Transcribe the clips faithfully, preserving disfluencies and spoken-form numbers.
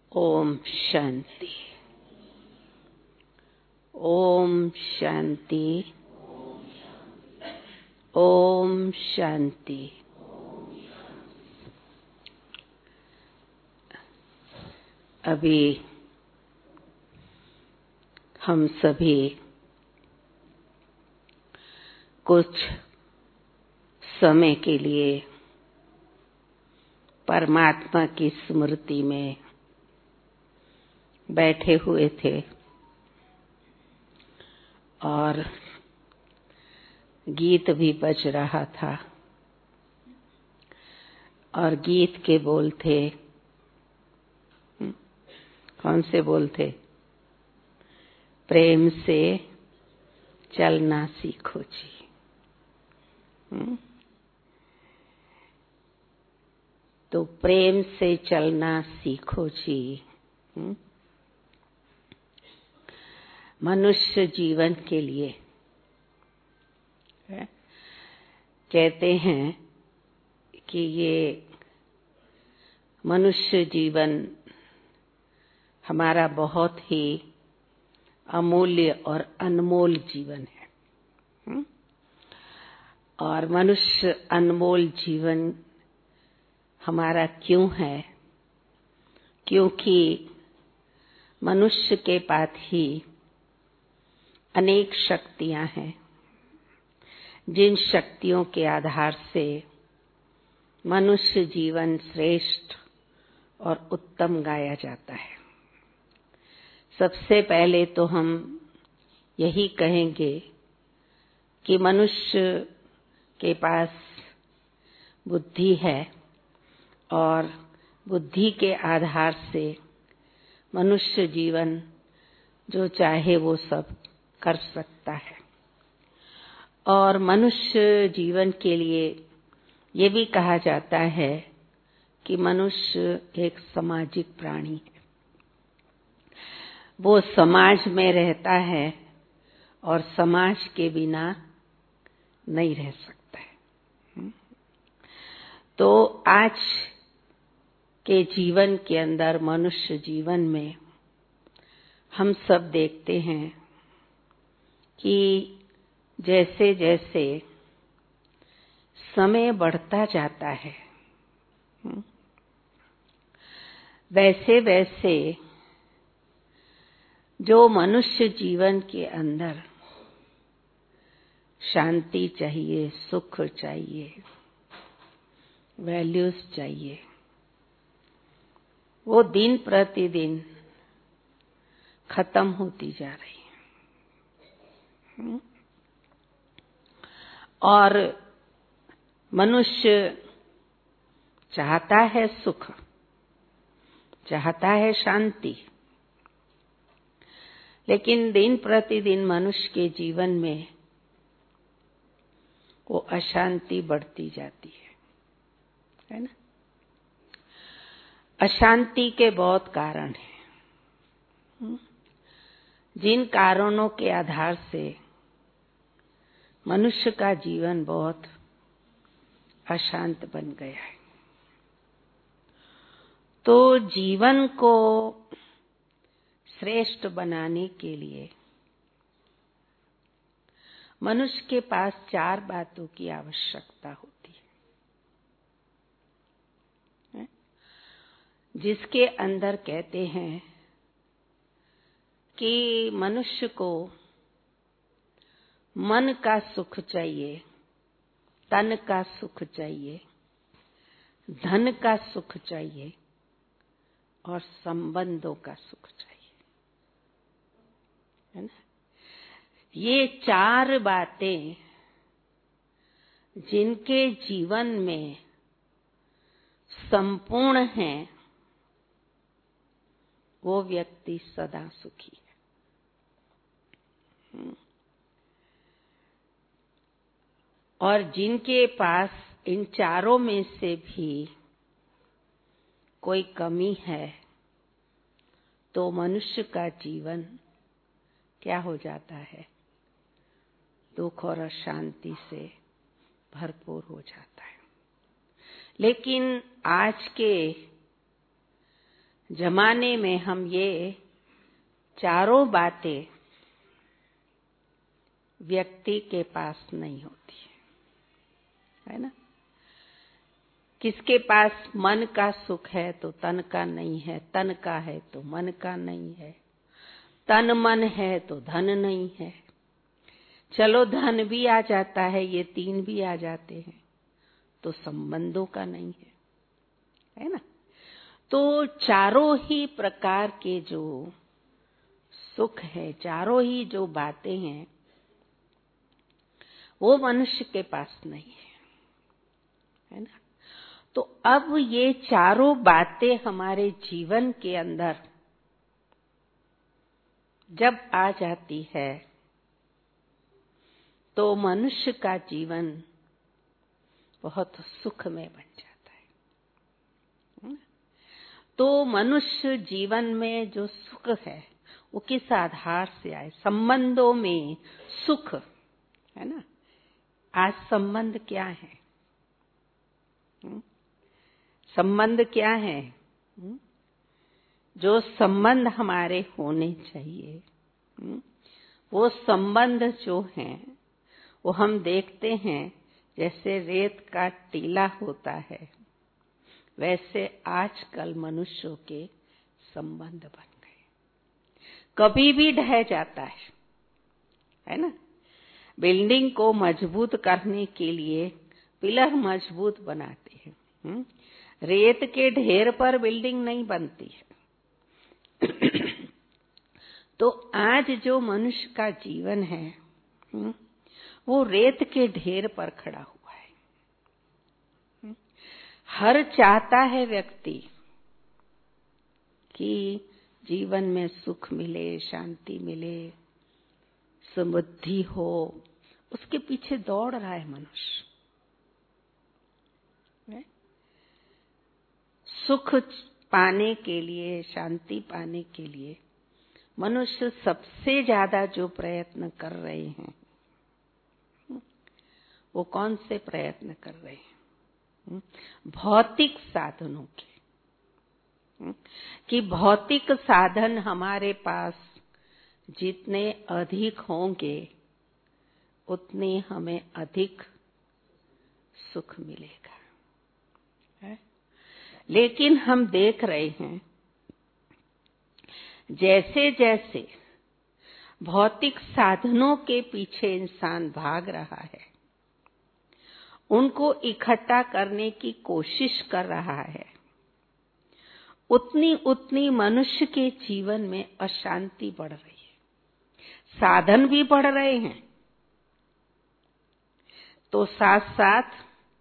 ओम शांति। ओम शांति। ओम शांति। अभी हम सभी कुछ समय के लिए परमात्मा की स्मृति में बैठे हुए थे और गीत भी बज रहा था और गीत के बोल थे, कौन से बोल थे? प्रेम से चलना सीखो जी। तो प्रेम से चलना सीखो जी। मनुष्य जीवन के लिए कहते हैं कि ये मनुष्य जीवन हमारा बहुत ही अमूल्य और अनमोल जीवन है। और मनुष्य अनमोल जीवन हमारा क्यों है? क्योंकि मनुष्य के पास ही अनेक शक्तियां हैं, जिन शक्तियों के आधार से मनुष्य जीवन श्रेष्ठ और उत्तम गाया जाता है। सबसे पहले तो हम यही कहेंगे कि मनुष्य के पास बुद्धि है और बुद्धि के आधार से मनुष्य जीवन जो चाहे वो सब कर सकता है। और मनुष्य जीवन के लिए ये भी कहा जाता है कि मनुष्य एक सामाजिक प्राणी है। वो समाज में रहता है और समाज के बिना नहीं रह सकता है। तो आज के जीवन के अंदर, मनुष्य जीवन में हम सब देखते हैं कि जैसे जैसे समय बढ़ता जाता है, वैसे वैसे जो मनुष्य जीवन के अंदर शांति चाहिए, सुख चाहिए, वैल्यूज चाहिए, वो दिन प्रतिदिन खत्म होती जा रही है। और मनुष्य चाहता है सुख, चाहता है शांति, लेकिन दिन प्रतिदिन मनुष्य के जीवन में वो अशांति बढ़ती जाती है, है ना? अशांति के बहुत कारण हैं, जिन कारणों के आधार से मनुष्य का जीवन बहुत अशांत बन गया है। तो जीवन को श्रेष्ठ बनाने के लिए मनुष्य के पास चार बातों की आवश्यकता होती है, जिसके अंदर कहते हैं कि मनुष्य को मन का सुख चाहिए, तन का सुख चाहिए, धन का सुख चाहिए और संबंधों का सुख चाहिए, है ना? ये चार बातें जिनके जीवन में संपूर्ण हैं, वो व्यक्ति सदा सुखी है। और जिनके पास इन चारों में से भी कोई कमी है, तो मनुष्य का जीवन क्या हो जाता है? दुख और अशांति से भरपूर हो जाता है। लेकिन आज के जमाने में हम ये चारों बातें व्यक्ति के पास नहीं होती है, है ना। किसके पास मन का सुख है तो तन का नहीं है, तन का है तो मन का नहीं है, तन मन है तो धन नहीं है। चलो धन भी आ जाता है, ये तीन भी आ जाते हैं तो संबंधों का नहीं है, है ना। तो चारों ही प्रकार के जो सुख है, चारों ही जो बातें हैं, वो मनुष्य के पास नहीं है, है ना। तो अब ये चारों बातें हमारे जीवन के अंदर जब आ जाती है तो मनुष्य का जीवन बहुत सुखमय बन जाता है। तो मनुष्य जीवन में जो सुख है वो किस आधार से आए? संबंधों में सुख, है ना। आज संबंध क्या है? संबंध क्या है? जो संबंध हमारे होने चाहिए, वो संबंध जो हैं वो हम देखते हैं जैसे रेत का टीला होता है, वैसे आजकल मनुष्यों के संबंध बन गए। कभी भी ढह जाता है, है ना। बिल्डिंग को मजबूत करने के लिए पिलर मजबूत बनाते हैं, रेत के ढेर पर बिल्डिंग नहीं बनती है। तो आज जो मनुष्य का जीवन है वो रेत के ढेर पर खड़ा हुआ है। हर चाहता है व्यक्ति कि जीवन में सुख मिले, शांति मिले, समृद्धि हो, उसके पीछे दौड़ रहा है मनुष्य। सुख पाने के लिए, शांति पाने के लिए मनुष्य सबसे ज्यादा जो प्रयत्न कर रहे हैं वो कौन से प्रयत्न कर रहे हैं? भौतिक साधनों के, कि भौतिक साधन हमारे पास जितने अधिक होंगे उतने हमें अधिक सुख मिलेगा, है? लेकिन हम देख रहे हैं जैसे जैसे भौतिक साधनों के पीछे इंसान भाग रहा है, उनको इकट्ठा करने की कोशिश कर रहा है, उतनी उतनी मनुष्य के जीवन में अशांति बढ़ रही है। साधन भी बढ़ रहे हैं तो साथ साथ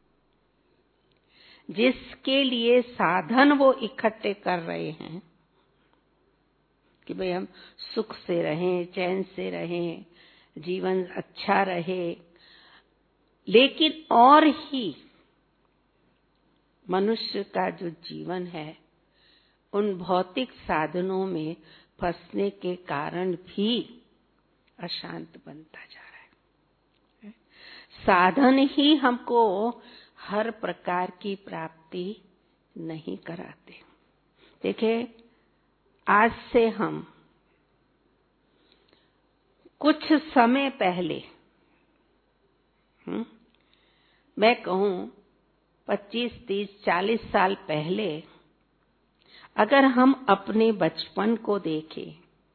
जिसके लिए साधन वो इकट्ठे कर रहे हैं कि भाई हम सुख से रहें, चैन से रहें, जीवन अच्छा रहे, लेकिन और ही मनुष्य का जो जीवन है उन भौतिक साधनों में फंसने के कारण भी अशांत बनता जा रहा है। साधन ही हमको हर प्रकार की प्राप्ति नहीं कराते। देखिए, आज से हम कुछ समय पहले, मैं कहूं पच्चीस, तीस, चालीस साल पहले अगर हम अपने बचपन को देखें,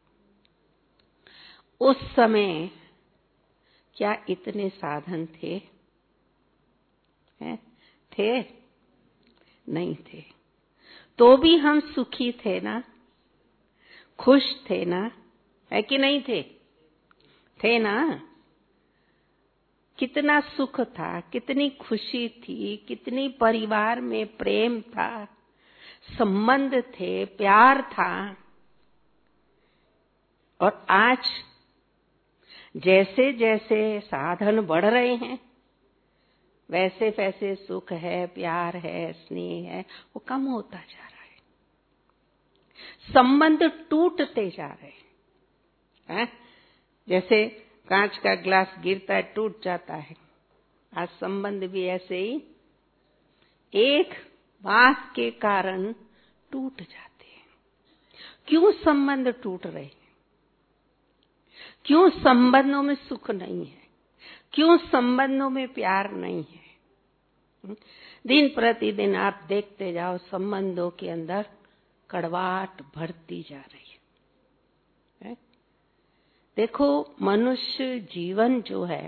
उस समय क्या इतने साधन थे? हैं? थे? नहीं थे। तो भी हम सुखी थे ना, खुश थे ना, है कि नहीं थे? थे ना। कितना सुख था, कितनी खुशी थी, कितनी परिवार में प्रेम था, संबंध थे, प्यार था। और आज जैसे जैसे साधन बढ़ रहे हैं वैसे वैसे सुख है, प्यार है, स्नेह है, वो कम होता जा रहा है। संबंध टूटते जा रहे हैं। जैसे कांच का ग्लास गिरता है, टूट जाता है, आज संबंध भी ऐसे ही एक बात के कारण टूट जाते हैं। क्यों संबंध टूट रहे हैं? क्यों संबंधों में सुख नहीं है? क्यों संबंधों में प्यार नहीं है? दिन प्रतिदिन आप देखते जाओ, संबंधों के अंदर कड़वाहट बढ़ती जा रही है, है? देखो, मनुष्य जीवन जो है,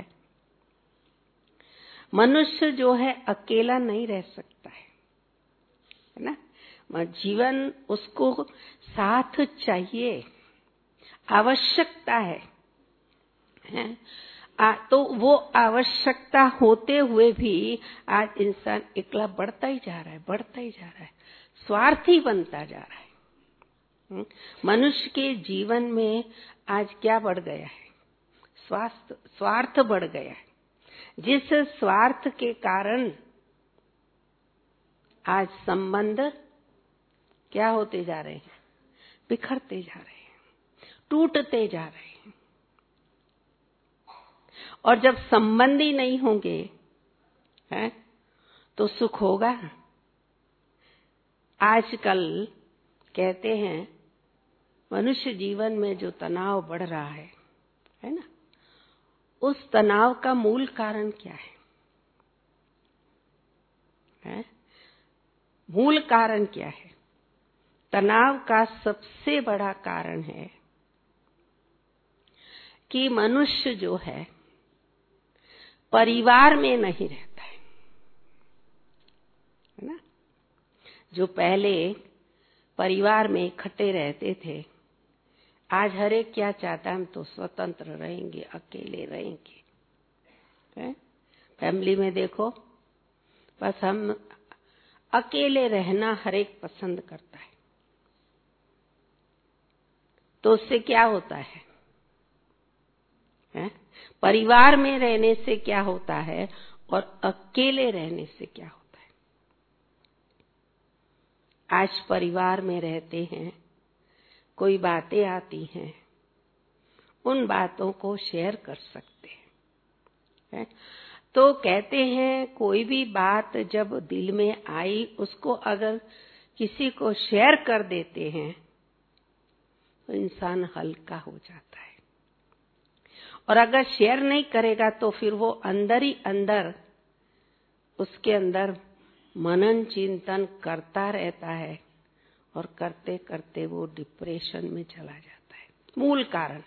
मनुष्य जो है अकेला नहीं रह सकता है, है ना? जीवन उसको साथ चाहिए, आवश्यकता है, है? आ, तो वो आवश्यकता होते हुए भी आज इंसान अकेला बढ़ता ही जा रहा है, बढ़ता ही जा रहा है, स्वार्थी बनता जा रहा है। मनुष्य के जीवन में आज क्या बढ़ गया है? स्वार्थ स्वार्थ बढ़ गया है, जिस स्वार्थ के कारण आज संबंध क्या होते जा रहे हैं? बिखरते जा रहे हैं, टूटते जा रहे हैं। और जब संबंध ही नहीं होंगे, हैं, तो सुख होगा? आजकल कहते हैं मनुष्य जीवन में जो तनाव बढ़ रहा है, है ना, उस तनाव का मूल कारण क्या है? है? मूल कारण क्या है? तनाव का सबसे बड़ा कारण है कि मनुष्य जो है परिवार में नहीं रहता है, है ना? जो पहले परिवार में इकट्ठे रहते थे, आज हर एक क्या चाहता है? हम तो स्वतंत्र रहेंगे, अकेले रहेंगे, है? फैमिली में देखो, बस हम अकेले रहना हर एक पसंद करता है। तो उससे क्या होता है? है? परिवार में रहने से क्या होता है और अकेले रहने से क्या होता है? आज परिवार में रहते हैं, कोई बातें आती हैं, उन बातों को शेयर कर सकते हैं, है? तो कहते हैं कोई भी बात जब दिल में आई, उसको अगर किसी को शेयर कर देते हैं तो इंसान हल्का हो जाता है, और अगर शेयर नहीं करेगा तो फिर वो अंदर ही अंदर उसके अंदर मनन चिंतन करता रहता है, और करते करते वो डिप्रेशन में चला जाता है। मूल कारण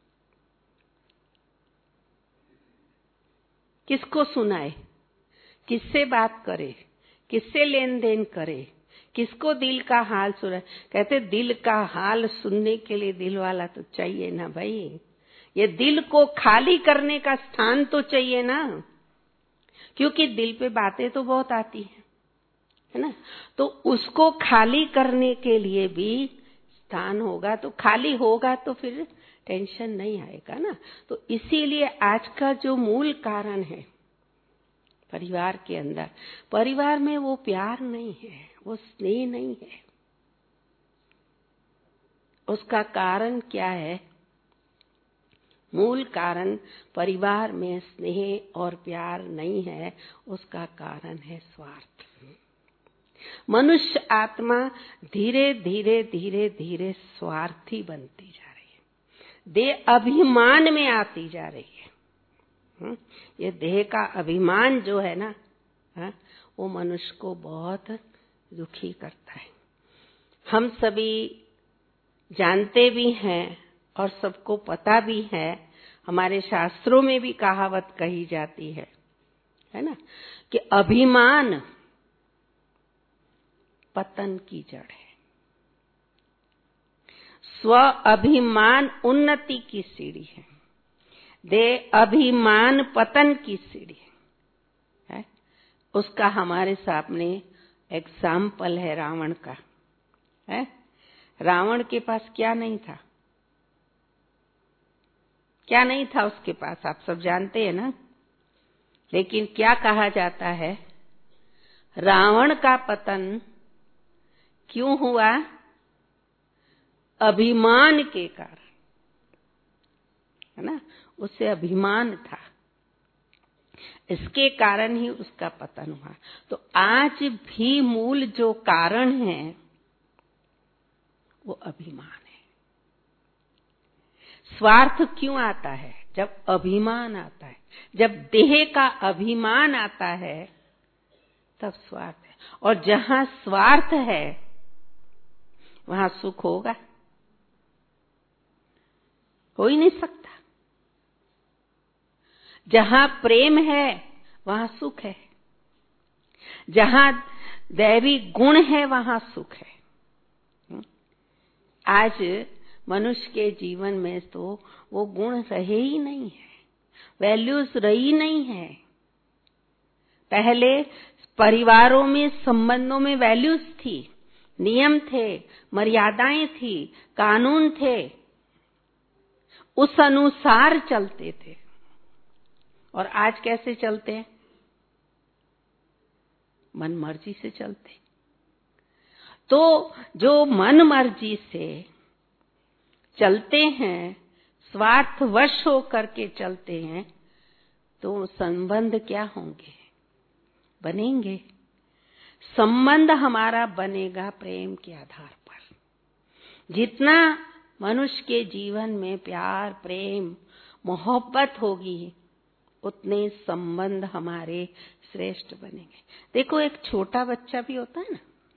किसको सुनाए, किससे बात करे, किससे लेन देन करे, किसको दिल का हाल सुनाए? कहते दिल का हाल सुनने के लिए दिल वाला तो चाहिए ना भाई, ये दिल को खाली करने का स्थान तो चाहिए ना, क्योंकि दिल पे बातें तो बहुत आती हैं, है ना? तो उसको खाली करने के लिए भी स्थान होगा, तो खाली होगा तो फिर टेंशन नहीं आएगा ना। तो इसीलिए आज का जो मूल कारण है परिवार के अंदर, परिवार में वो प्यार नहीं है, वो स्नेह नहीं है। उसका कारण क्या है? मूल कारण परिवार में स्नेह और प्यार नहीं है, उसका कारण है स्वार्थ। मनुष्य आत्मा धीरे धीरे धीरे धीरे स्वार्थी बनती जा रही है, देह अभिमान में आती जा रही है। ये देह का अभिमान जो है ना, वो मनुष्य को बहुत दुखी करता है। हम सभी जानते भी हैं और सबको पता भी है, हमारे शास्त्रों में भी कहावत कही जाती है, है ना, कि अभिमान पतन की जड़ है, स्व अभिमान उन्नति की सीढ़ी है, दे अभिमान पतन की सीढ़ी है। उसका हमारे सामने एग्जाम्पल है रावण का, है? रावण के पास क्या नहीं था? क्या नहीं था उसके पास? आप सब जानते हैं ना। लेकिन क्या कहा जाता है? रावण का पतन क्यों हुआ? अभिमान के कारण, है ना, उसे अभिमान था, इसके कारण ही उसका पतन हुआ। तो आज भी मूल जो कारण है वो अभिमान है। स्वार्थ क्यों आता है? जब अभिमान आता है, जब देह का अभिमान आता है, तब स्वार्थ है। और जहां स्वार्थ है वहां सुख होगा? हो ही नहीं सकता। जहां प्रेम है वहां सुख है, जहां दैवी गुण है वहां सुख है। आज मनुष्य के जीवन में तो वो गुण रहे ही नहीं है, वैल्यूज रही नहीं है। पहले परिवारों में, संबंधों में वैल्यूज थी, नियम थे, मर्यादाएं थी, कानून थे, उस अनुसार चलते थे। और आज कैसे चलते हैं? मन मर्जी से चलते। तो जो मन मर्जी से चलते हैं, स्वार्थवश होकर के चलते हैं, तो संबंध क्या होंगे? बनेंगे। संबंध हमारा बनेगा प्रेम के आधार पर। जितना मनुष्य के जीवन में प्यार, प्रेम, मोहब्बत होगी, उतने संबंध हमारे श्रेष्ठ बनेंगे। देखो, एक छोटा बच्चा भी होता है ना,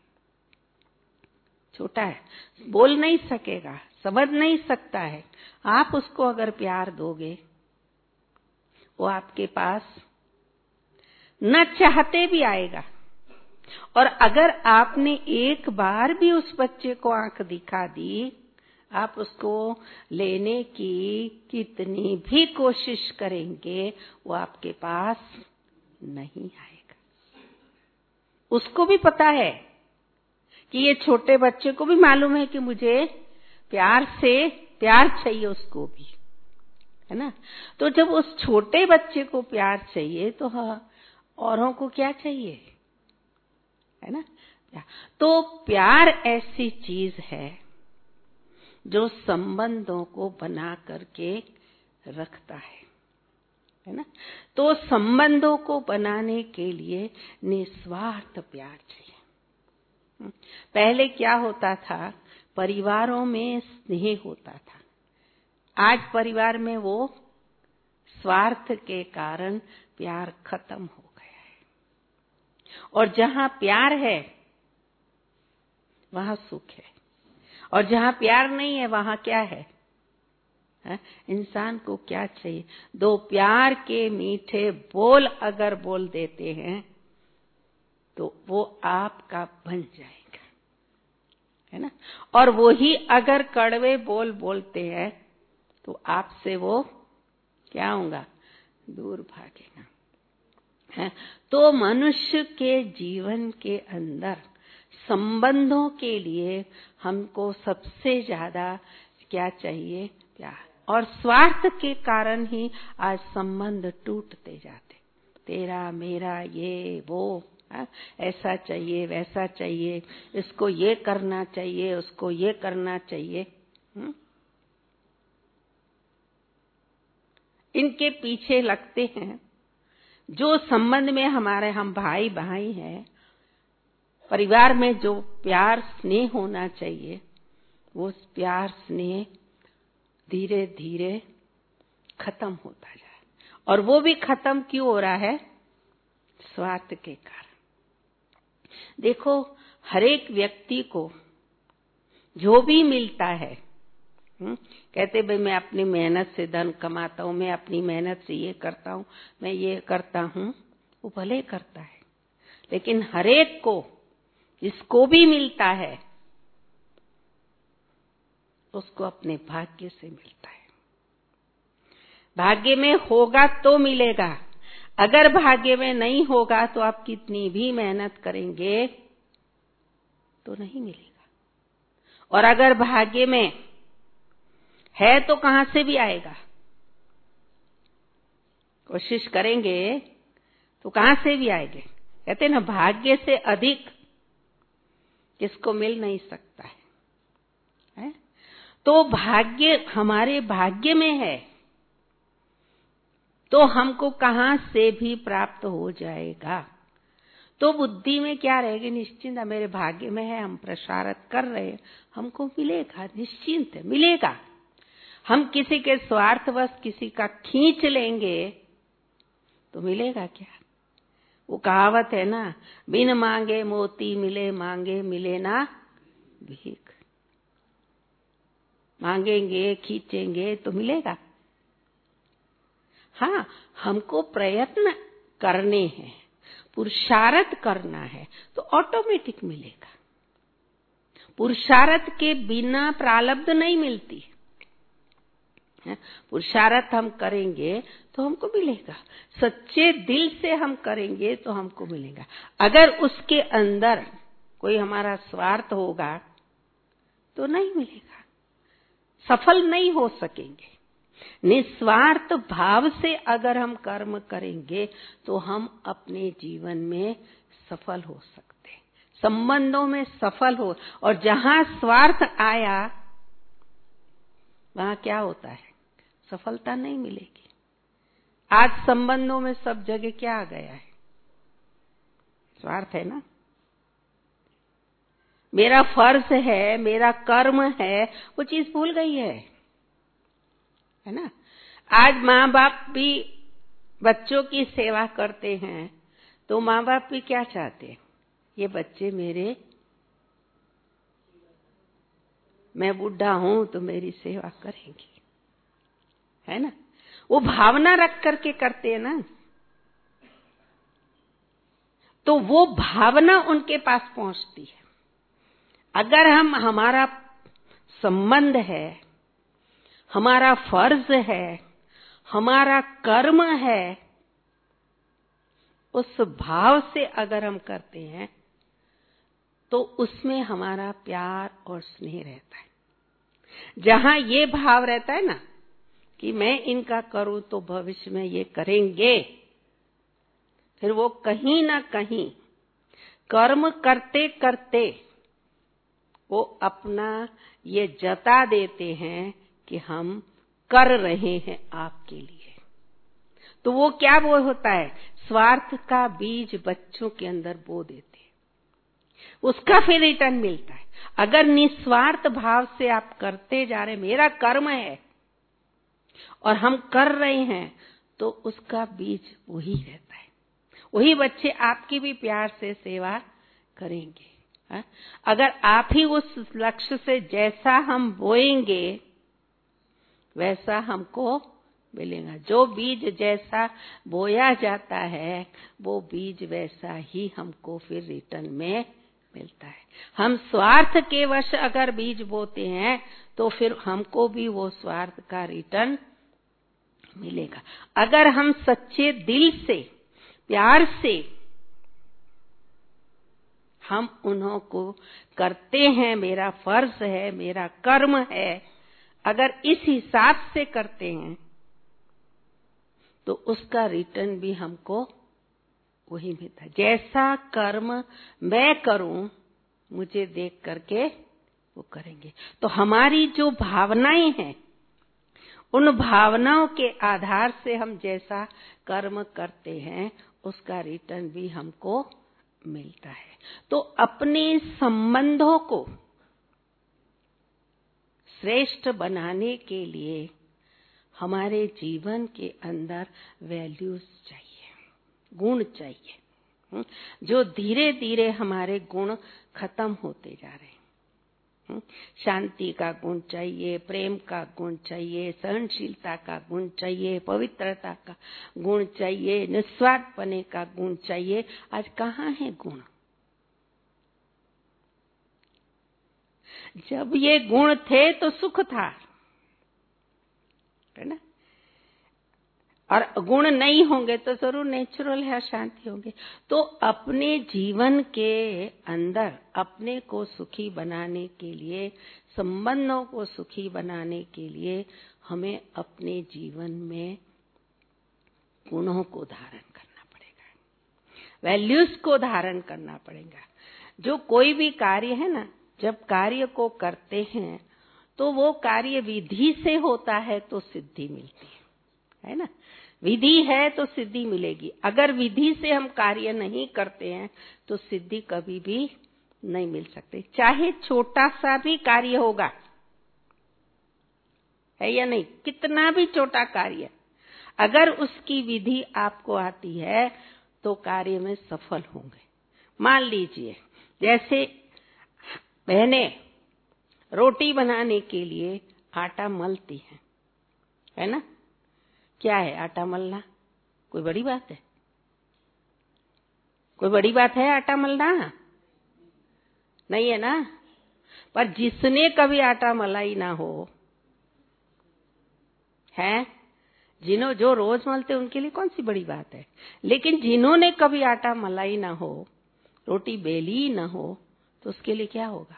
छोटा है, बोल नहीं सकेगा, समझ नहीं सकता है। आप उसको अगर प्यार दोगे, वो आपके पास न चाहते भी आएगा। और अगर आपने एक बार भी उस बच्चे को आंख दिखा दी, आप उसको लेने की कितनी भी कोशिश करेंगे, वो आपके पास नहीं आएगा। उसको भी पता है कि ये छोटे बच्चे को भी मालूम है कि मुझे प्यार से प्यार चाहिए, उसको भी, है ना। तो जब उस छोटे बच्चे को प्यार चाहिए, तो हाँ, औरों को क्या चाहिए, है ना। तो प्यार ऐसी चीज है जो संबंधों को बना करके रखता है, है ना। तो संबंधों को बनाने के लिए निस्वार्थ प्यार चाहिए। पहले क्या होता था? परिवारों में स्नेह होता था। आज परिवार में वो स्वार्थ के कारण प्यार खत्म हो गया है। और जहां प्यार है वहां सुख है, और जहां प्यार नहीं है वहां क्या है? है? इंसान को क्या चाहिए? दो प्यार के मीठे बोल अगर बोल देते हैं तो वो आपका बन जाएगा, है ना। और वो ही अगर कड़वे बोल बोलते हैं तो आपसे वो क्या होगा? दूर भागेगा, है। तो मनुष्य के जीवन के अंदर संबंधों के लिए हमको सबसे ज्यादा क्या चाहिए? प्यार। और स्वार्थ के कारण ही आज संबंध टूटते जाते। तेरा मेरा, ये वो, है? ऐसा चाहिए, वैसा चाहिए, इसको ये करना चाहिए, उसको ये करना चाहिए। हुँ? इनके पीछे लगते हैं। जो संबंध में हमारे हम भाई भाई हैं, परिवार में जो प्यार स्नेह होना चाहिए, वो प्यार स्नेह धीरे धीरे खत्म होता जाए। और वो भी खत्म क्यों हो रहा है? स्वार्थ के कारण। देखो, हर एक व्यक्ति को जो भी मिलता है, हुँ? कहते भाई मैं अपनी मेहनत से धन कमाता हूं, मैं अपनी मेहनत से ये करता हूं, मैं ये करता हूं, वो भले करता है। लेकिन हर एक को, जिसको भी मिलता है, उसको अपने भाग्य से मिलता है। भाग्य में होगा तो मिलेगा, अगर भाग्य में नहीं होगा तो आप कितनी भी मेहनत करेंगे तो नहीं मिलेगा। और अगर भाग्य में है तो कहां से भी आएगा? कोशिश करेंगे तो कहां से भी आएंगे। कहते ना, भाग्य से अधिक किसको मिल नहीं सकता है, है? तो भाग्य हमारे भाग्य में है तो हमको कहां से भी प्राप्त हो जाएगा। तो बुद्धि में क्या रहेगी? निश्चिंत, मेरे भाग्य में है, हम प्रसारत कर रहे हैं, हमको मिलेगा, निश्चिंत है, मिलेगा। हम किसी के स्वार्थवश किसी का खींच लेंगे तो मिलेगा क्या? वो कहावत है ना, बिन मांगे मोती मिले, मांगे मिले ना भीख। मांगेंगे, खींचेंगे तो मिलेगा। हाँ, हमको प्रयत्न करने हैं, पुरुषार्थ करना है तो ऑटोमेटिक मिलेगा। पुरुषार्थ के बिना प्रारब्ध नहीं मिलती। पुरुषार्थ हम करेंगे तो हमको मिलेगा, सच्चे दिल से हम करेंगे तो हमको मिलेगा। अगर उसके अंदर कोई हमारा स्वार्थ होगा तो नहीं मिलेगा, सफल नहीं हो सकेंगे। निस्वार्थ भाव से अगर हम कर्म करेंगे तो हम अपने जीवन में सफल हो सकते हैं, संबंधों में सफल हो। और जहां स्वार्थ आया वहां क्या होता है? सफलता नहीं मिलेगी। आज संबंधों में सब जगह क्या आ गया है? स्वार्थ है ना। मेरा फर्ज है, मेरा कर्म है, वो चीज भूल गई है, है ना। आज माँ बाप भी बच्चों की सेवा करते हैं तो माँ बाप भी क्या चाहते हैं? ये बच्चे मेरे, मैं बूढ़ा हूं तो मेरी सेवा करेंगे, है ना। वो भावना रख करके करते हैं ना, तो वो भावना उनके पास पहुंचती है। अगर हम, हमारा संबंध है, हमारा फर्ज है, हमारा कर्म है, उस भाव से अगर हम करते हैं तो उसमें हमारा प्यार और स्नेह रहता है। जहां ये भाव रहता है ना कि मैं इनका करूं तो भविष्य में ये करेंगे, फिर वो कहीं ना कहीं कर्म करते करते वो अपना ये जता देते हैं कि हम कर रहे हैं आपके लिए। तो वो क्या वो होता है? स्वार्थ का बीज बच्चों के अंदर बो देते हैं, उसका फिर रिटर्न मिलता है। अगर निस्वार्थ भाव से आप करते जा रहे, मेरा कर्म है और हम कर रहे हैं, तो उसका बीज वही रहता है। वही बच्चे आपकी भी प्यार से सेवा करेंगे। है? अगर आप ही उस लक्ष्य से जैसा हम बोएंगे वैसा हमको मिलेगा। जो बीज जैसा बोया जाता है वो बीज वैसा ही हमको फिर रिटर्न में मिलता है। हम स्वार्थ के वश अगर बीज बोते हैं तो फिर हमको भी वो स्वार्थ का रिटर्न मिलेगा। अगर हम सच्चे दिल से, प्यार से हम उन्हों को करते हैं, मेरा फर्ज है, मेरा कर्म है, अगर इस हिसाब से करते हैं तो उसका रिटर्न भी हमको वही मिलता है। जैसा कर्म मैं करूं मुझे देख करके वो करेंगे। तो हमारी जो भावनाएं हैं उन भावनाओं के आधार से हम जैसा कर्म करते हैं उसका रिटर्न भी हमको मिलता है। तो अपने संबंधों को श्रेष्ठ बनाने के लिए हमारे जीवन के अंदर वैल्यूज चाहिए, गुण चाहिए, जो धीरे धीरे हमारे गुण खत्म होते जा रहे हैं। शांति का गुण चाहिए, प्रेम का गुण चाहिए, सहनशीलता का गुण चाहिए, पवित्रता का गुण चाहिए, निस्वार्थपने का गुण चाहिए। आज कहाँ है गुण? जब ये गुण थे तो सुख था, है ना। और गुण नहीं होंगे तो जरूर नेचुरल है, शांति होंगे। तो अपने जीवन के अंदर अपने को सुखी बनाने के लिए, संबंधों को सुखी बनाने के लिए हमें अपने जीवन में गुणों को धारण करना पड़ेगा, वैल्यूज को धारण करना पड़ेगा। जो कोई भी कार्य है ना, जब कार्य को करते हैं तो वो कार्य विधि से होता है तो सिद्धि मिलती है, है ना। विधि है तो सिद्धि मिलेगी। अगर विधि से हम कार्य नहीं करते हैं तो सिद्धि कभी भी नहीं मिल सकती, चाहे छोटा सा भी कार्य होगा, है या नहीं? कितना भी छोटा कार्य, अगर उसकी विधि आपको आती है तो कार्य में सफल होंगे। मान लीजिए जैसे बहनें रोटी बनाने के लिए आटा मलती हैं, है ना? क्या है आटा मलना? कोई बड़ी बात है? कोई बड़ी बात है आटा मलना? नहीं है ना? पर जिसने कभी आटा मला ही ना हो, है, जिन्हों जो रोज मलते उनके लिए कौन सी बड़ी बात है, लेकिन जिन्होंने कभी आटा मला ही ना हो, रोटी बेली ही ना हो, तो उसके लिए क्या होगा?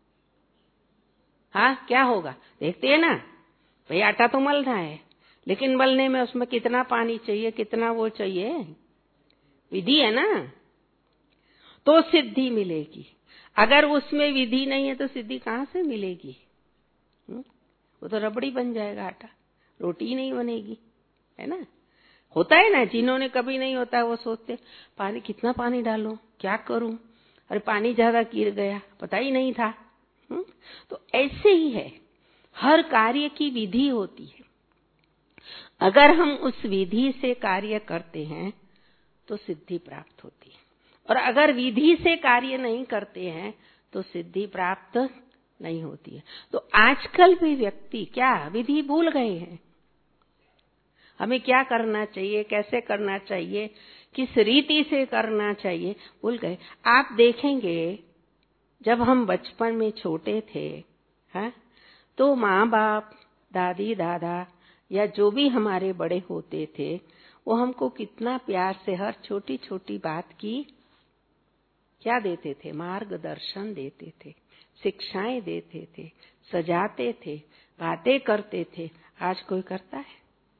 हाँ, क्या होगा? देखते हैं ना भाई, आटा तो मलना है, लेकिन मलने में उसमें कितना पानी चाहिए, कितना वो चाहिए, विधि है ना, तो सिद्धि मिलेगी। अगर उसमें विधि नहीं है तो सिद्धि कहाँ से मिलेगी? हुँ? वो तो रबड़ी बन जाएगा आटा, रोटी ही नहीं बनेगी, है ना? होता है ना, जिन्होंने कभी नहीं होता है वो सोचते पानी कितना पानी डालूं, क्या करूं, अरे पानी ज्यादा गिर गया, पता ही नहीं था। हुँ? तो ऐसे ही है, हर कार्य की विधि होती है। अगर हम उस विधि से कार्य करते हैं तो सिद्धि प्राप्त होती है, और अगर विधि से कार्य नहीं करते हैं तो सिद्धि प्राप्त नहीं होती है। तो आजकल भी व्यक्ति क्या विधि भूल गए हैं। हमें क्या करना चाहिए, कैसे करना चाहिए, किस रीति से करना चाहिए, भूल गए। आप देखेंगे जब हम बचपन में छोटे थे, हैं, तो माँ बाप, दादी दादा या जो भी हमारे बड़े होते थे, वो हमको कितना प्यार से हर छोटी छोटी बात की क्या देते थे? मार्गदर्शन देते थे, शिक्षाएं देते थे, सजाते थे, बातें करते थे। आज कोई करता है?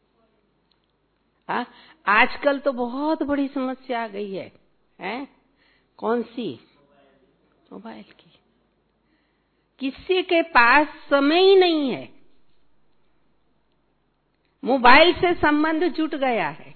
हाँ, आजकल तो बहुत बड़ी समस्या आ गई है, हैं? कौन सी? मोबाइल की। किसी के पास समय ही नहीं है, मोबाइल से संबंध जुट गया है,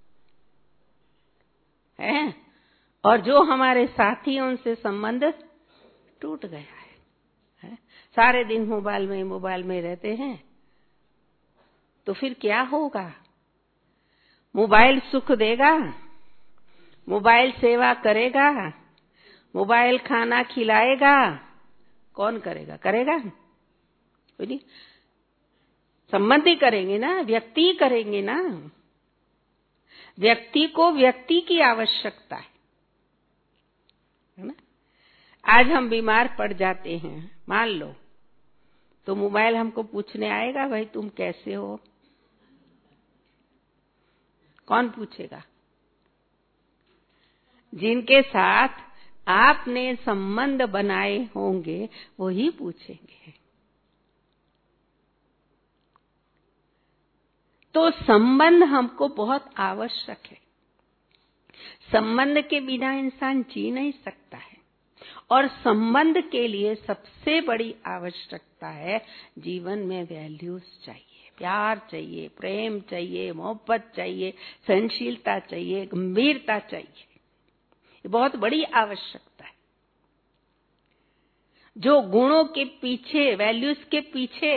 हैं? और जो हमारे साथी हैं उनसे संबंध टूट गया है, हैं? सारे दिन मोबाइल में मोबाइल में रहते हैं, तो फिर क्या होगा? मोबाइल सुख देगा, मोबाइल सेवा करेगा, मोबाइल खाना खिलाएगा, कौन करेगा? करेगा कोई नहीं, संबंधी करेंगे ना, व्यक्ति करेंगे ना। व्यक्ति को व्यक्ति की आवश्यकता है, है ना? आज हम बीमार पड़ जाते हैं, मान लो, तो मोबाइल हमको पूछने आएगा भाई तुम कैसे हो? कौन पूछेगा? जिनके साथ आपने संबंध बनाए होंगे वो ही पूछेंगे। तो संबंध हमको बहुत आवश्यक है। संबंध के बिना इंसान जी नहीं सकता है, और संबंध के लिए सबसे बड़ी आवश्यकता है जीवन में वैल्यूज चाहिए, प्यार चाहिए, प्रेम चाहिए, मोहब्बत चाहिए, सहनशीलता चाहिए, गंभीरता चाहिए। ये बहुत बड़ी आवश्यकता है। जो गुणों के पीछे, वैल्यूज के पीछे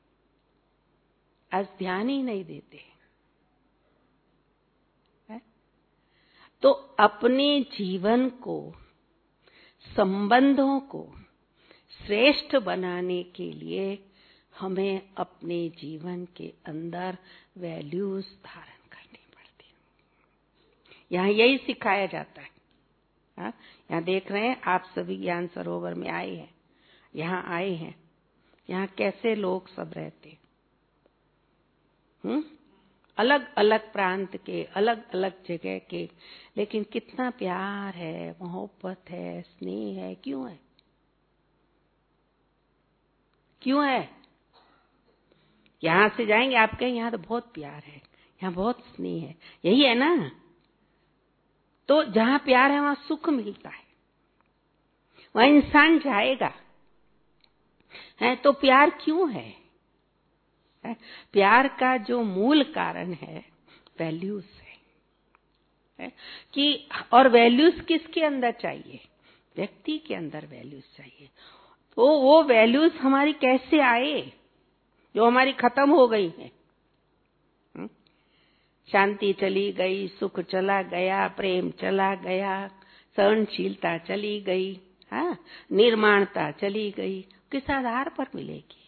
आज ध्यान ही नहीं देते है? तो अपने जीवन को, संबंधों को श्रेष्ठ बनाने के लिए हमें अपने जीवन के अंदर वैल्यूज धारण करनी पड़ती है। यहाँ यही सिखाया जाता है। हाँ? यहाँ देख रहे हैं आप सभी ज्ञान सरोवर में आए हैं, यहाँ आए हैं, यहाँ कैसे लोग सब रहते हैं, हम्म? अलग अलग प्रांत के, अलग अलग जगह के, लेकिन कितना प्यार है, मोहब्बत है, स्नेह है। क्यों है? क्यों है? यहां से जाएंगे आप कहें यहाँ तो बहुत प्यार है, यहाँ बहुत स्नेह है, यही है ना? तो जहां प्यार है वहां सुख मिलता है, वहां इंसान जाएगा, है? तो प्यार क्यों है? है? प्यार का जो मूल कारण है वैल्यूज है, है कि और वैल्यूज किसके अंदर चाहिए? व्यक्ति के अंदर वैल्यूज चाहिए। तो वो वैल्यूज हमारी कैसे आए जो हमारी खत्म हो गई है? शांति चली गई, सुख चला गया, प्रेम चला गया, सहनशीलता चली गई, हाँ, निर्माणता चली गई। किस आधार पर मिलेगी?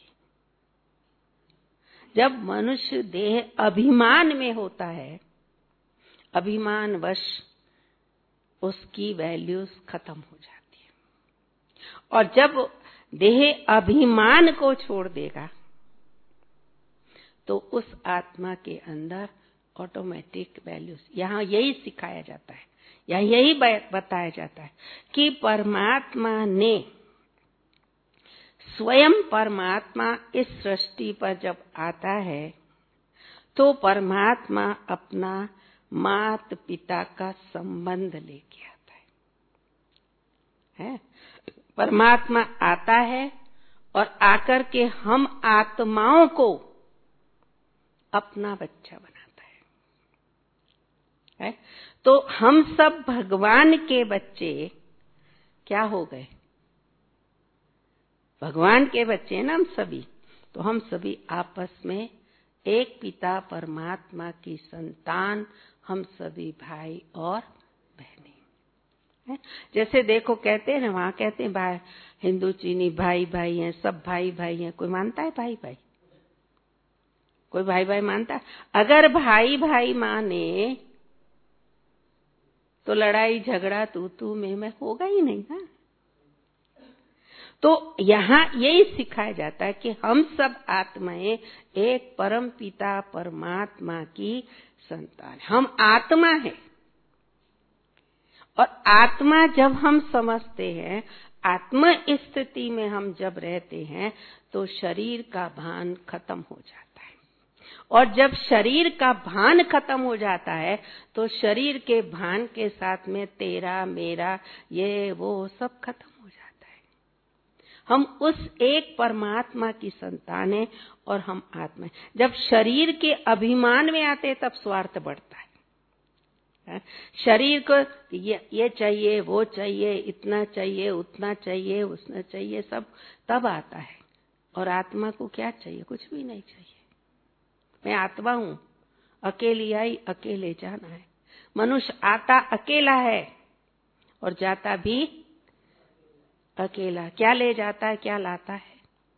जब मनुष्य देह अभिमान में होता है, अभिमान वश उसकी वैल्यूज खत्म हो जाती है। और जब देह अभिमान को छोड़ देगा तो उस आत्मा के अंदर ऑटोमेटिक वैल्यूज, यहाँ यही सिखाया जाता है, यहाँ यही बताया जाता है कि परमात्मा ने स्वयं परमात्मा इस सृष्टि पर जब आता है तो परमात्मा अपना मात पिता का संबंध लेके आता है, है? परमात्मा आता है और आकर के हम आत्माओं को अपना बच्चा बनाता है, है? तो हम सब भगवान के बच्चे क्या हो गए? भगवान के बच्चे ना हम सभी। तो हम सभी आपस में एक पिता परमात्मा की संतान, हम सभी भाई और बहनें। जैसे देखो कहते हैं ना, वहां कहते हैं भाई, हिंदू चीनी भाई भाई हैं, सब भाई भाई हैं। कोई मानता है भाई भाई? कोई भाई भाई मानता है? अगर भाई भाई माने तो लड़ाई झगड़ा तू तू में में होगा ही नहीं ना। तो यहाँ यही सिखाया जाता है कि हम सब आत्माएं एक परम पिता परमात्मा की संतान, हम आत्मा है। और आत्मा जब हम समझते हैं, आत्मा स्थिति में हम जब रहते हैं तो शरीर का भान खत्म हो जाता है। और जब शरीर का भान खत्म हो जाता है तो शरीर के भान के साथ में तेरा मेरा ये वो सब खत्म हो जाता है। हम उस एक परमात्मा की संतान हैं और हम आत्मा हैं। जब शरीर के अभिमान में आते तब स्वार्थ बढ़ता है। शरीर को ये, ये चाहिए, वो चाहिए, इतना चाहिए, उतना चाहिए, उसना चाहिए, सब तब आता है। और आत्मा को क्या चाहिए? कुछ भी नहीं चाहिए। मैं आत्मा हूं, अकेली आई अकेले जाना है। मनुष्य आता अकेला है और जाता भी अकेला। क्या ले जाता है, क्या लाता है?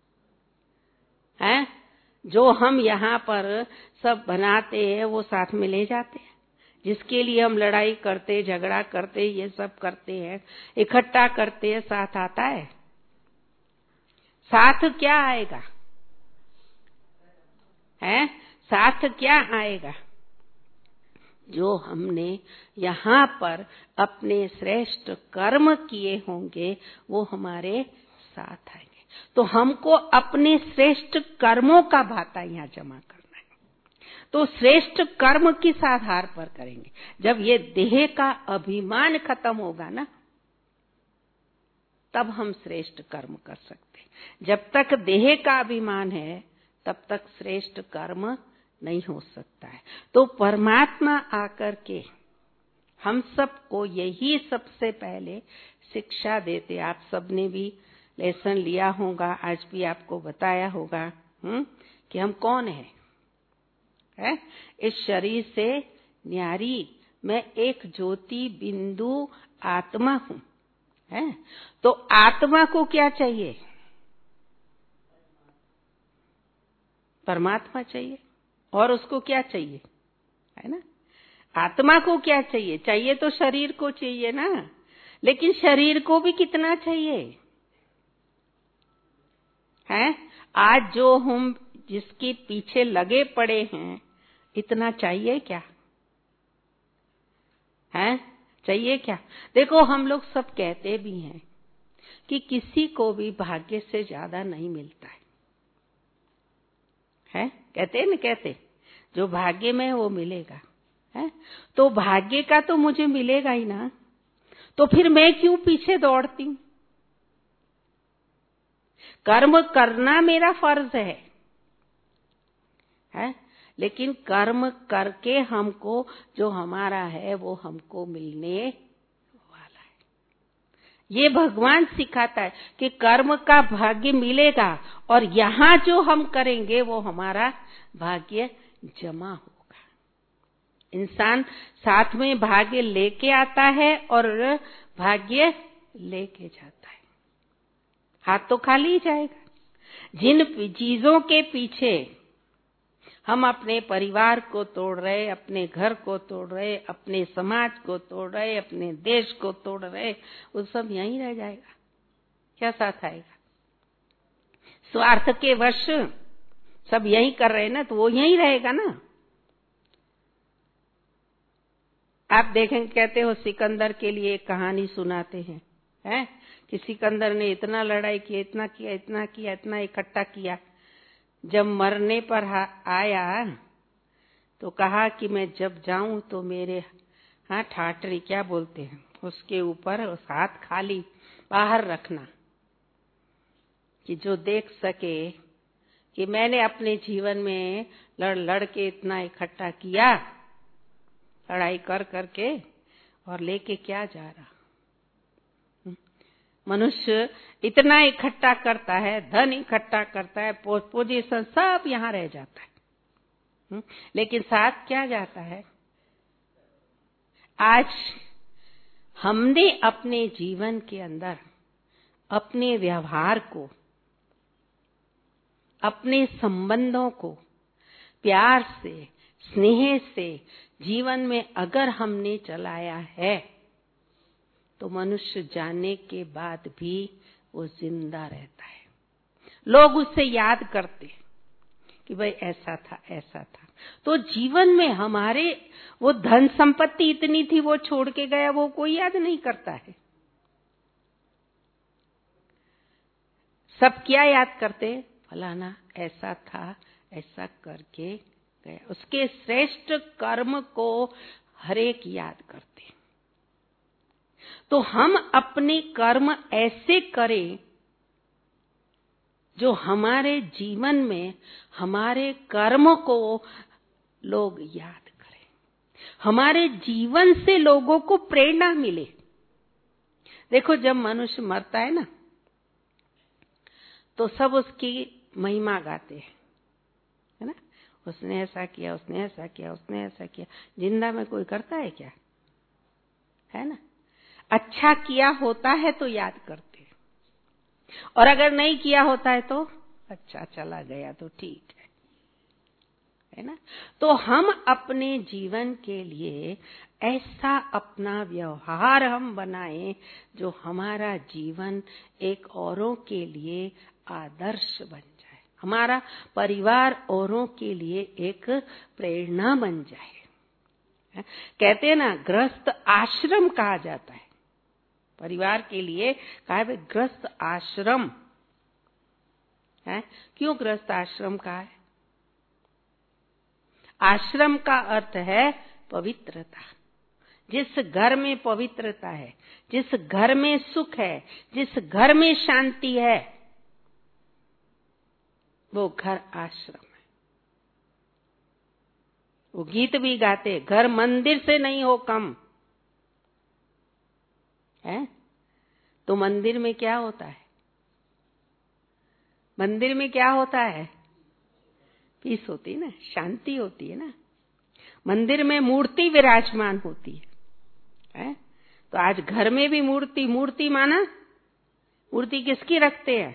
हैं? जो हम यहाँ पर सब बनाते हैं वो साथ में ले जाते हैं। जिसके लिए हम लड़ाई करते, झगड़ा करते, ये सब करते हैं, इकट्ठा करते हैं, साथ आता है? साथ क्या आएगा? हैं? साथ क्या आएगा? जो हमने यहाँ पर अपने श्रेष्ठ कर्म किए होंगे वो हमारे साथ आएंगे। तो हमको अपने श्रेष्ठ कर्मों का भाता यहाँ जमा करना है। तो श्रेष्ठ कर्म किस आधार पर करेंगे? जब ये देह का अभिमान खत्म होगा ना, तब हम श्रेष्ठ कर्म कर सकते हैं। जब तक देह का अभिमान है तब तक श्रेष्ठ कर्म नहीं हो सकता है। तो परमात्मा आकर के हम सबको यही सबसे पहले शिक्षा देते। आप सबने भी लेसन लिया होगा, आज भी आपको बताया होगा हुँ? कि हम कौन है, है? इस शरीर से न्यारी मैं एक ज्योति बिंदु आत्मा हूं, है? तो आत्मा को क्या चाहिए? परमात्मा चाहिए। और उसको क्या चाहिए, है ना? आत्मा को क्या चाहिए? चाहिए तो शरीर को चाहिए ना, लेकिन शरीर को भी कितना चाहिए, है? आज जो हम जिसके पीछे लगे पड़े हैं, इतना चाहिए क्या, है? चाहिए क्या? देखो हम लोग सब कहते भी हैं कि किसी को भी भाग्य से ज्यादा नहीं मिलता है, है? कहते न कहते, जो भाग्य में है वो मिलेगा, है? तो भाग्य का तो मुझे मिलेगा ही ना, तो फिर मैं क्यों पीछे दौड़ती हूं? कर्म करना मेरा फर्ज है, है? लेकिन कर्म करके हमको जो हमारा है वो हमको मिलने वाला है। ये भगवान सिखाता है कि कर्म का भाग्य मिलेगा और यहाँ जो हम करेंगे वो हमारा भाग्य जमा होगा। इंसान साथ में भाग्य लेके आता है और भाग्य लेके जाता है, हाथ तो खाली जाएगा। जिन चीजों के पीछे हम अपने परिवार को तोड़ रहे, अपने घर को तोड़ रहे, अपने समाज को तोड़ रहे, अपने देश को तोड़ रहे, वो सब यहीं रह जाएगा। क्या साथ आएगा? स्वार्थ के वश सब यही कर रहे हैं ना, तो वो यहीं रहेगा ना। आप देखें, कहते हो सिकंदर के लिए एक कहानी सुनाते हैं, हैं कि सिकंदर ने इतना लड़ाई किया, इतना किया, इतना किया, इतना इकट्ठा किया। जब मरने पर आया तो कहा कि मैं जब जाऊं तो मेरे हाँ ठाटरी क्या बोलते हैं उसके ऊपर उस हाथ खाली बाहर रखना, कि जो देख सके कि मैंने अपने जीवन में लड़ लड़ के इतना इकट्ठा किया, लड़ाई कर करके, और लेके क्या जा रहा। मनुष्य इतना इकट्ठा करता है, धन इकट्ठा करता है, पोजीशन सब यहाँ रह जाता है, लेकिन साथ क्या जाता है। आज हमने अपने जीवन के अंदर अपने व्यवहार को, अपने संबंधों को प्यार से, स्नेह से जीवन में अगर हमने चलाया है तो मनुष्य जाने के बाद भी वो जिंदा रहता है। लोग उससे याद करते कि भाई ऐसा था, ऐसा था। तो जीवन में हमारे वो धन संपत्ति इतनी थी, वो छोड़ के गया, वो कोई याद नहीं करता है। सब क्या याद करते? फलाना ऐसा था, ऐसा करके गया। उसके श्रेष्ठ कर्म को हरेक याद करते। तो हम अपने कर्म ऐसे करें जो हमारे जीवन में हमारे कर्म को लोग याद करें, हमारे जीवन से लोगों को प्रेरणा मिले। देखो, जब मनुष्य मरता है ना, तो सब उसकी महिमा गाते हैं, है ना। उसने ऐसा किया, उसने ऐसा किया, उसने ऐसा किया। जिंदा में कोई करता है क्या? है ना। अच्छा किया होता है तो याद करते हैं, और अगर नहीं किया होता है तो अच्छा चला गया तो ठीक है, है ना। तो हम अपने जीवन के लिए ऐसा अपना व्यवहार हम बनाएं जो हमारा जीवन एक औरों के लिए आदर्श बन जाए, हमारा परिवार औरों के लिए एक प्रेरणा बन जाए। कहते हैं ना, गृहस्थ आश्रम कहा जाता है, परिवार के लिए कहा है गृहस्थ आश्रम है। क्यों गृहस्थ आश्रम कहा है? आश्रम का अर्थ है पवित्रता। जिस घर में पवित्रता है, जिस घर में सुख है, जिस घर में शांति है, वो घर आश्रम है। वो गीत भी गाते, घर मंदिर से नहीं हो कम है। तो मंदिर में क्या होता है? मंदिर में क्या होता है? पीस होती है ना, शांति होती है ना। मंदिर में मूर्ति विराजमान होती है, है? तो आज घर में भी मूर्ति, मूर्ति माना मूर्ति किसकी रखते हैं?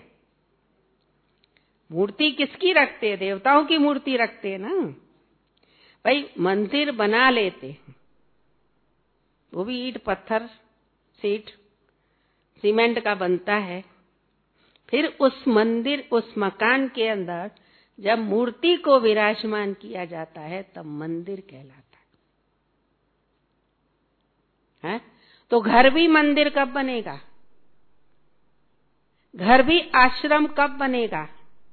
मूर्ति किसकी रखते हैं? देवताओं की मूर्ति रखते हैं ना भाई। मंदिर बना लेते हैं, वो भी ईंट पत्थर सीट सीमेंट का बनता है। फिर उस मंदिर, उस मकान के अंदर जब मूर्ति को विराजमान किया जाता है तब मंदिर कहलाता है, है? तो घर भी मंदिर कब बनेगा? घर भी आश्रम कब बनेगा?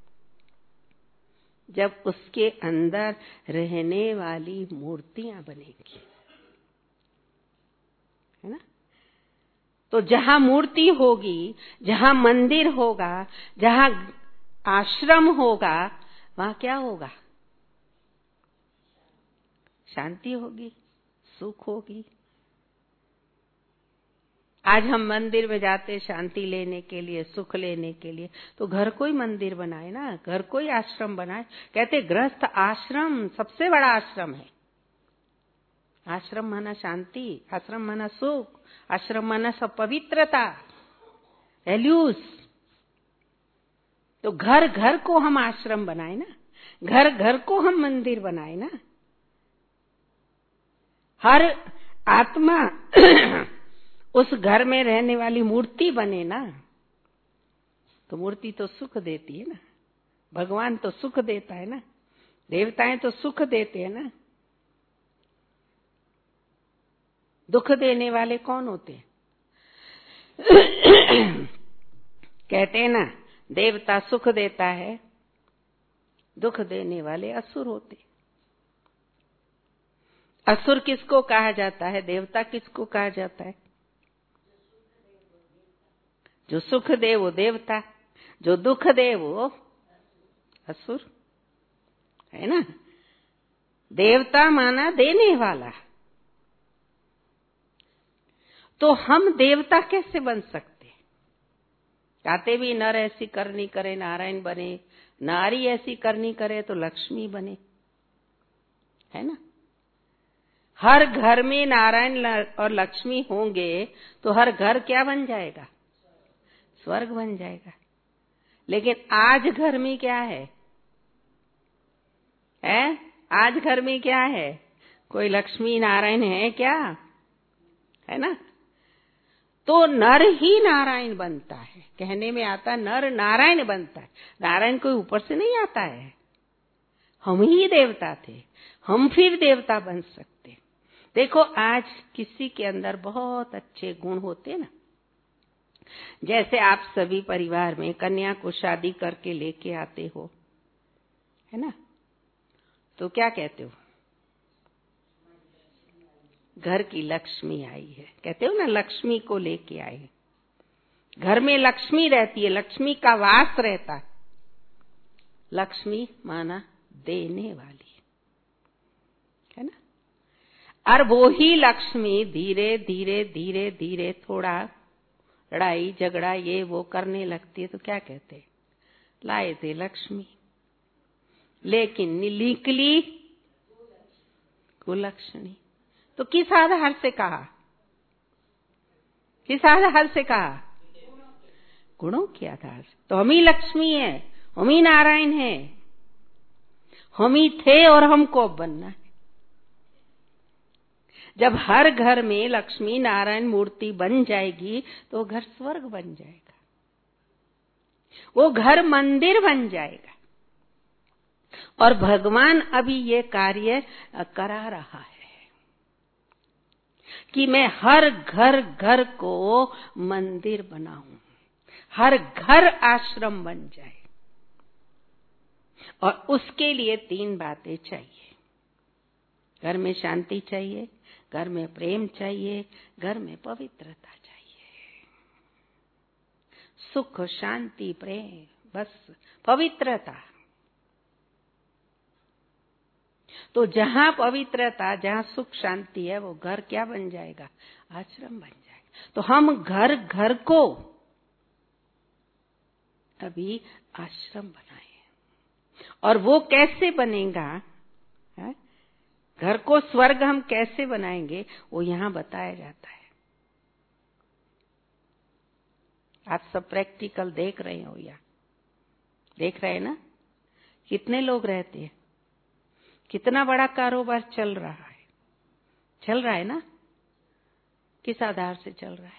जब उसके अंदर रहने वाली मूर्तियां बनेगी, है ना। तो जहां मूर्ति होगी, जहां मंदिर होगा, जहां आश्रम होगा, वहां क्या होगा? शांति होगी, सुख होगी। आज हम मंदिर में जाते शांति लेने के लिए, सुख लेने के लिए, तो घर को ही मंदिर बनाए ना, घर को ही आश्रम बनाए। कहते गृहस्थ आश्रम सबसे बड़ा आश्रम है। आश्रम माना शांति, आश्रम माना सुख, आश्रम माना सब पवित्रता, वैल्यूज। तो घर घर को हम आश्रम बनाए ना, घर घर को हम मंदिर बनाए ना। हर आत्मा उस घर में रहने वाली मूर्ति बने ना, तो मूर्ति तो सुख देती है ना। भगवान तो सुख देता है ना, देवताएं तो सुख देते हैं ना। दुख देने वाले कौन होते हैं? कहते हैं ना, देवता सुख देता है, दुख देने वाले असुर होते। असुर किसको कहा जाता है? देवता किसको कहा जाता है? जो सुख दे वो देवता, जो दुख दे वो असुर, है ना। देवता माना देने वाला। तो हम देवता कैसे बन सकते? कहते भी नर ऐसी करनी करे नारायण बने, नारी ऐसी करनी करे तो लक्ष्मी बने, है ना। हर घर में नारायण और लक्ष्मी होंगे तो हर घर क्या बन जाएगा? स्वर्ग बन जाएगा। लेकिन आज घर में क्या है? है? आज घर में क्या है? कोई लक्ष्मी नारायण है क्या? है ना। तो नर ही नारायण बनता है। कहने में आता नर नारायण बनता है। नारायण कोई ऊपर से नहीं आता है। हम ही देवता थे, हम फिर देवता बन सकते। देखो आज किसी के अंदर बहुत अच्छे गुण होते ना, जैसे आप सभी परिवार में कन्या को शादी करके लेके आते हो, है ना, तो क्या कहते हो? घर की लक्ष्मी आई है, कहते हो ना, लक्ष्मी को लेके आए। घर में लक्ष्मी रहती है, लक्ष्मी का वास रहता है। लक्ष्मी माना देने वाली, है ना। और वो ही लक्ष्मी धीरे धीरे धीरे धीरे थोड़ा लड़ाई झगड़ा ये वो करने लगती है, तो क्या कहते हैं? लाए थे लक्ष्मी, लेकिन निकली कुलक्षणी। तो किस आधार से कहा? किस आधार से कहा? गुणों के आधार से। तो हम ही लक्ष्मी है, हम ही नारायण है, हम ही थे और हमको बनना है। जब हर घर में लक्ष्मी नारायण मूर्ति बन जाएगी तो घर स्वर्ग बन जाएगा, वो घर मंदिर बन जाएगा। और भगवान अभी ये कार्य करा रहा है कि मैं हर घर घर को मंदिर बनाऊं, हर घर आश्रम बन जाए। और उसके लिए तीन बातें चाहिए। घर में शांति चाहिए, घर में प्रेम चाहिए, घर में पवित्रता चाहिए। सुख शांति प्रेम, बस पवित्रता। तो जहां पवित्रता, जहां सुख शांति है, वो घर क्या बन जाएगा? आश्रम बन जाएगा। तो हम घर घर को अभी आश्रम बनाए, और वो कैसे बनेगा? है? घर को स्वर्ग हम कैसे बनाएंगे, वो यहां बताया जाता है। आप सब प्रैक्टिकल देख रहे हो या देख रहे हैं ना? कितने लोग रहते हैं, कितना बड़ा कारोबार चल रहा है, चल रहा है ना। किस आधार से चल रहा है?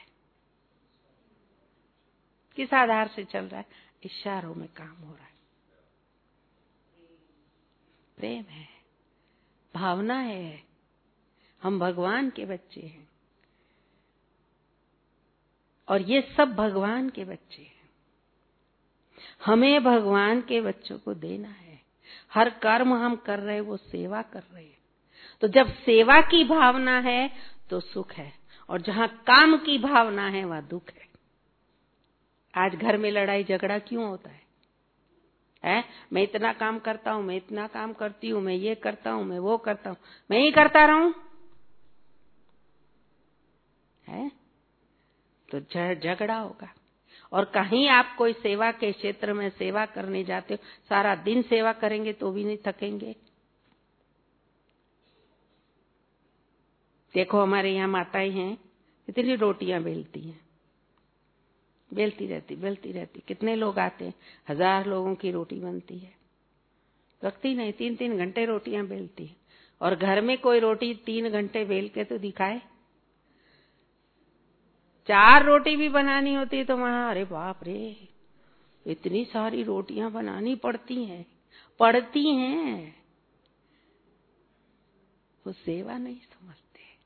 किस आधार से चल रहा है? इशारों में काम हो रहा है। प्रेम है, भावना है, हम भगवान के बच्चे हैं, और ये सब भगवान के बच्चे हैं। हमें भगवान के बच्चों को देना है। हर कर्म हम कर रहे हैं वो सेवा कर रहे हैं। तो जब सेवा की भावना है तो सुख है, और जहां काम की भावना है वहां दुख है। आज घर में लड़ाई झगड़ा क्यों होता है? है। मैं इतना काम करता हूँ, मैं इतना काम करती हूँ, मैं ये करता हूँ, मैं वो करता हूँ, मैं ही करता रहूं है तो झगड़ा होगा। और कहीं आप कोई सेवा के क्षेत्र में सेवा करने जाते हो, सारा दिन सेवा करेंगे तो भी नहीं थकेंगे। देखो हमारे यहाँ माताएं हैं, इतनी रोटियां बेलती हैं, बेलती रहती बेलती रहती कितने लोग आते हैं, हजार लोगों की रोटी बनती है, रखती नहीं, तीन तीन घंटे रोटियां बेलती है। और घर में कोई रोटी तीन घंटे बेल के तो दिखाए। चार रोटी भी बनानी होती है तो वहां अरे बाप रे, इतनी सारी रोटियां बनानी पड़ती हैं पड़ती हैं वो सेवा नहीं समझते।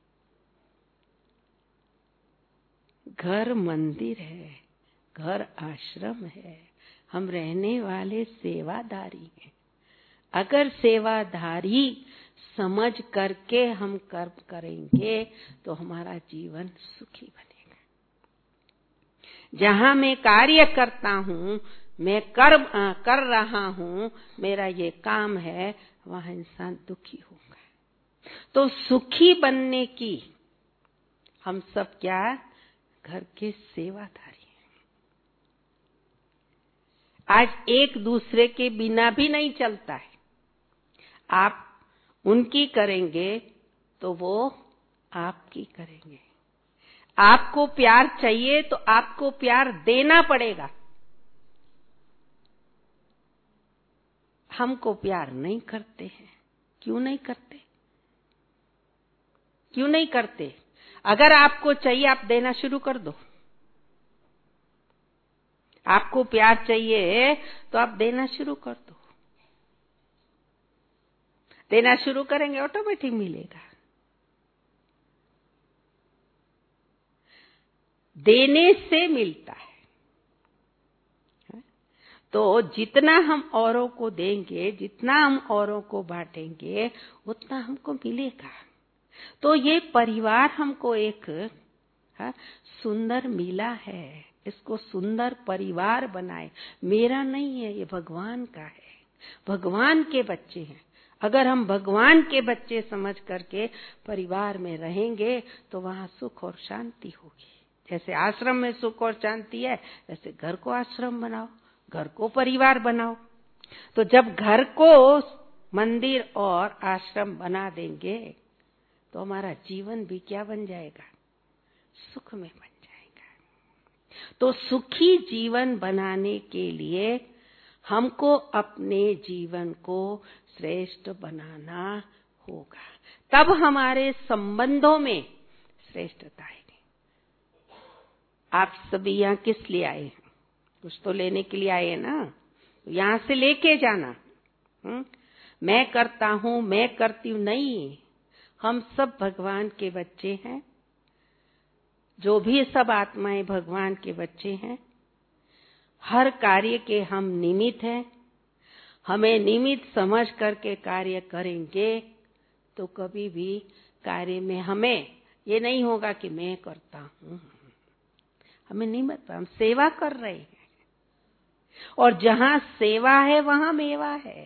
घर मंदिर है, घर आश्रम है, हम रहने वाले सेवादारी हैं। अगर सेवादारी समझ करके हम कर्म करेंगे तो हमारा जीवन सुखी बनेगा। जहां मैं कार्य करता हूँ, मैं कर्म कर रहा हूँ, मेरा ये काम है, वहां इंसान दुखी होगा। तो सुखी बनने की हम सब क्या घर के सेवादारी हैं। आज एक दूसरे के बिना भी नहीं चलता है। आप उनकी करेंगे तो वो आपकी करेंगे। आपको प्यार चाहिए तो आपको प्यार देना पड़ेगा। हमको प्यार नहीं करते हैं, क्यों नहीं करते? क्यों नहीं करते? अगर आपको चाहिए आप देना शुरू कर दो। आपको प्यार चाहिए तो आप देना शुरू कर दो। देना शुरू करेंगे ऑटोमेटिक मिलेगा। देने से मिलता है। तो जितना हम औरों को देंगे, जितना हम औरों को बांटेंगे, उतना हमको मिलेगा। तो ये परिवार हमको एक हा, सुंदर मिला है, इसको सुंदर परिवार बनाए। मेरा नहीं है, ये भगवान का है, भगवान के बच्चे हैं। अगर हम भगवान के बच्चे समझ करके परिवार में रहेंगे तो वहां सुख और शांति होगी। जैसे आश्रम में सुख और शांति है, वैसे घर को आश्रम बनाओ, घर को परिवार बनाओ। तो जब घर को मंदिर और आश्रम बना देंगे तो हमारा जीवन भी क्या बन जाएगा? सुख में बन जाएगा। तो सुखी जीवन बनाने के लिए हमको अपने जीवन को श्रेष्ठ बनाना होगा, तब हमारे संबंधों में श्रेष्ठता आएगी। आप सभी यहाँ किस लिए आए हैं? कुछ तो लेने के लिए आए हैं ना, यहाँ से लेके जाना। हुँ? मैं करता हूँ, मैं करती हूँ, नहीं। हम सब भगवान के बच्चे हैं। जो भी सब आत्माएं भगवान के बच्चे हैं, हर कार्य के हम निमित्त हैं। हमें निमित्त समझ करके कार्य करेंगे तो कभी भी कार्य में हमें ये नहीं होगा कि मैं करता हूँ। हमें निमित्त, हम सेवा कर रहे हैं, और जहां सेवा है वहां मेवा है।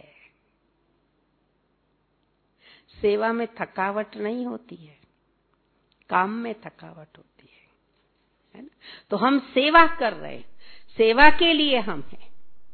सेवा में थकावट नहीं होती है, काम में थकावट होती है, है ना? तो हम सेवा कर रहे हैं, सेवा के लिए हम हैं।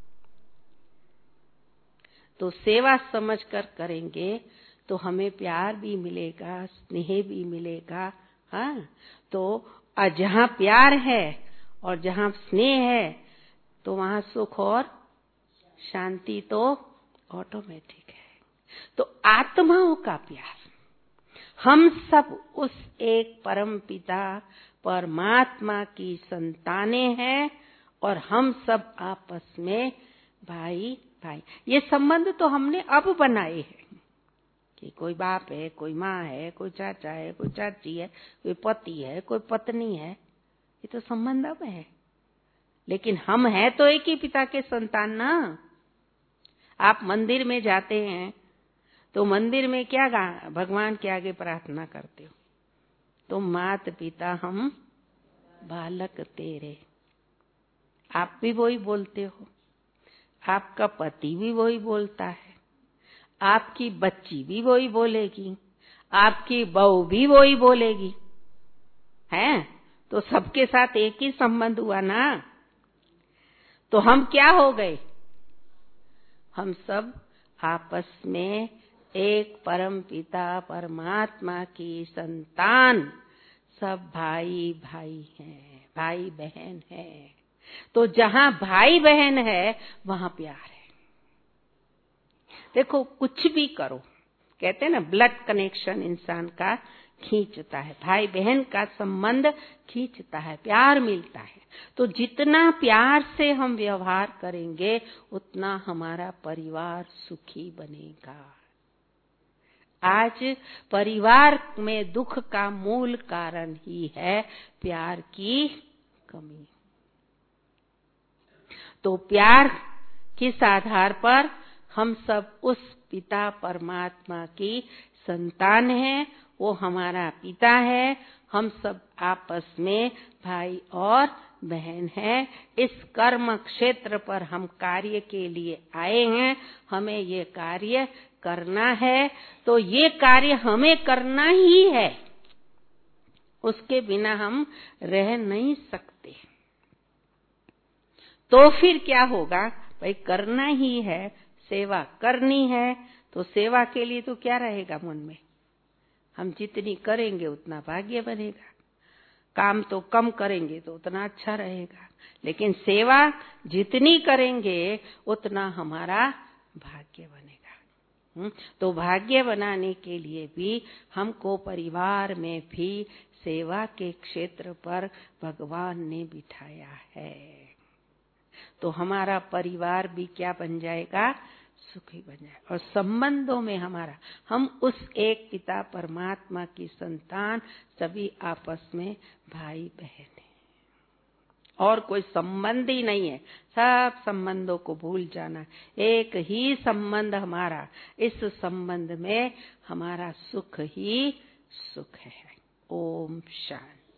तो सेवा समझ कर करेंगे तो हमें प्यार भी मिलेगा, स्नेह भी मिलेगा। हाँ, तो जहां प्यार है और जहां स्नेह है तो वहां सुख और शांति तो ऑटोमेटिक है। तो आत्माओं का प्यार, हम सब उस एक परम पिता परमात्मा की संतानें हैं और हम सब आपस में भाई भाई। ये संबंध तो हमने अब बनाए हैं कि कोई बाप है, कोई माँ है, कोई चाचा है, कोई चाची है, कोई पति है, कोई पत्नी है। ये तो संबंध अब है, लेकिन हम हैं तो एक ही पिता के संतान ना। आप मंदिर में जाते हैं तो मंदिर में क्या भगवान के आगे प्रार्थना करते हो? तो मात पिता हम बालक तेरे, आप भी वही बोलते हो। आपका पति भी वही बोलता है, आपकी बच्ची भी वही बोलेगी, आपकी बहू भी वही बोलेगी, हैं? तो सबके साथ एक ही संबंध हुआ ना। तो हम क्या हो गए? हम सब आपस में एक परम पिता परमात्मा की संतान, सब भाई भाई हैं, भाई बहन हैं। तो जहां भाई बहन है वहां प्यार है। देखो, कुछ भी करो, कहते हैं ना, ब्लड कनेक्शन इंसान का खींचता है, भाई बहन का संबंध खींचता है, प्यार मिलता है। तो जितना प्यार से हम व्यवहार करेंगे उतना हमारा परिवार सुखी बनेगा। आज परिवार में दुख का मूल कारण ही है प्यार की कमी। तो प्यार किस आधार पर? हम सब उस पिता परमात्मा की संतान हैं, वो हमारा पिता है, हम सब आपस में भाई और बहन हैं। इस कर्म क्षेत्र पर हम कार्य के लिए आए हैं, हमें ये कार्य करना है। तो ये कार्य हमें करना ही है, उसके बिना हम रह नहीं सकते। तो फिर क्या होगा? भाई करना ही है, सेवा करनी है। तो सेवा के लिए तो क्या रहेगा मन में? हम जितनी करेंगे उतना भाग्य बनेगा, काम तो कम करेंगे तो उतना अच्छा रहेगा, लेकिन सेवा जितनी करेंगे उतना हमारा भाग्य बनेगा। तो भाग्य बनाने के लिए भी हमको परिवार में भी सेवा के क्षेत्र पर भगवान ने बिठाया है। तो हमारा परिवार भी क्या बन जाएगा? सुखी बन जाएगा। और संबंधों में हमारा, हम उस एक पिता परमात्मा की संतान, सभी आपस में भाई बहन हैं, और कोई संबंध ही नहीं है। सब संबंधों को भूल जाना, एक ही संबंध हमारा, इस संबंध में हमारा सुख ही सुख है। ओम शांति।